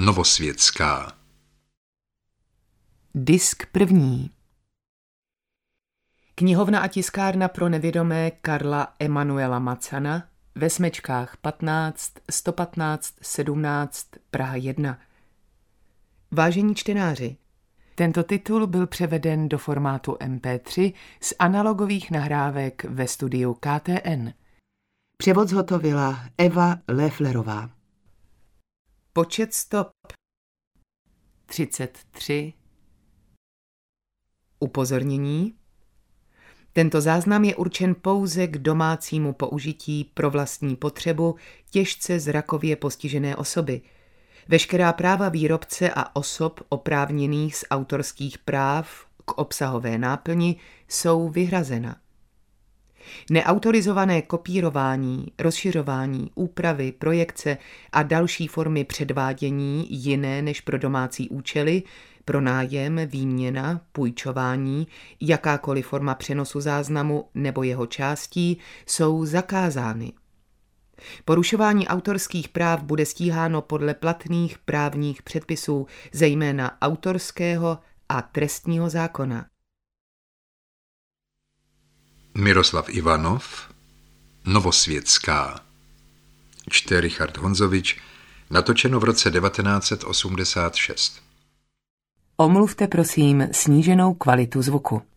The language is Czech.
Novosvětská. Disk první. Knihovna a tiskárna pro nevědomé Karla Emanuela Macana ve Smečkách 15 115 17 Praha 1. Vážení čtenáři, tento titul byl převeden do formátu MP3 z analogových nahrávek ve studiu KTN. Převod zhotovila Eva Lefflerová. Počet stop 33. Upozornění. Tento záznam je určen pouze k domácímu použití pro vlastní potřebu těžce zrakově postižené osoby. Veškerá práva výrobce a osob oprávněných z autorských práv k obsahové náplni jsou vyhrazena. Neautorizované kopírování, rozšiřování, úpravy, projekce a další formy předvádění jiné než pro domácí účely, pronájem, výměna, půjčování, jakákoliv forma přenosu záznamu nebo jeho částí jsou zakázány. Porušování autorských práv bude stíháno podle platných právních předpisů, zejména autorského a trestního zákona. Miroslav Ivanov, Novosvětská. Čte Richard Honzovič, natočeno v roce 1986. Omluvte prosím sníženou kvalitu zvuku.